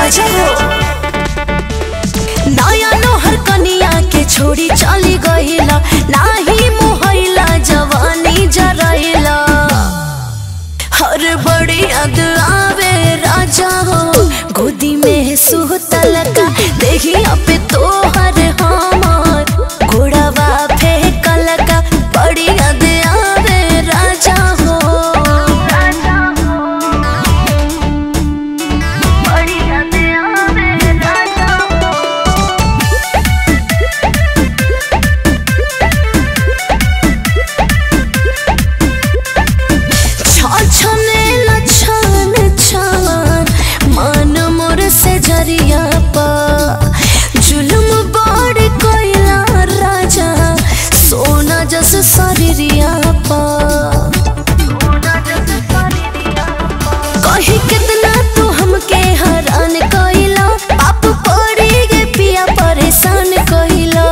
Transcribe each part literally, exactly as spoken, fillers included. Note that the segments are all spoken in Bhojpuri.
राजा हो। नया नोहर कनिया के छोड़ी चली गईला, नाही मोहैला जवानी जरैला। हर बड़ी याद आवे राजा हो, गोदी में सुतल का देखिया पे तोहर हमार घोड़ावा फेंकल का। बड़ी याद आवे राजा हो, बड़ी याद आवे राजा हो। छछने लछन छन मन मोर से जरिया पा, जुल्म बड़ कोइला राजा सोना जस शरीरिया पा। कही कितना तू हमके हरान कइला, पाप पड़ी गे पिया परेशान कइला।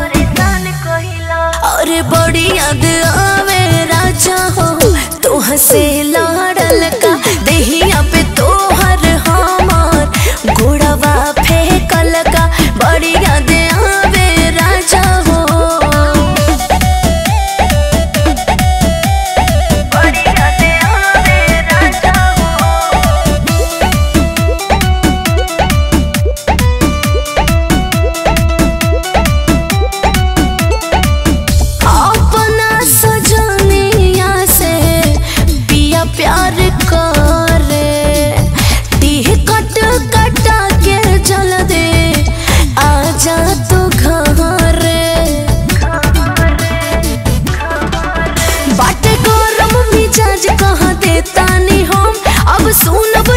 अरे बड़ी याद आवे राजा हो, तोह से लड़ल का देहिया पे तोहर हमार घोड़ावा फेंकल का। बड़ी याद आवे राजा हो, बड़ी याद आवे राजा हो। अपना सजनिया से पिया प्यार करे, टीह कट कटा के चल दे आजा तू घरे। बाटे गरम मिजाज कहाँ देता नहीं हम, अब सुनब